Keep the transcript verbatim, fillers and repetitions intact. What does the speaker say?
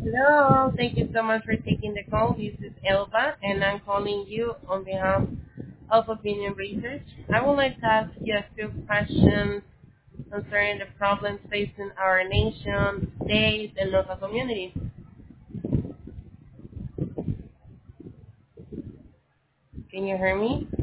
Hello, thank you so much for taking the call. This is Elba, and I'm calling you on behalf of Opinion Research. I would like to ask you a few questions concerning the problems facing our nation, state, and local communities. Can you hear me?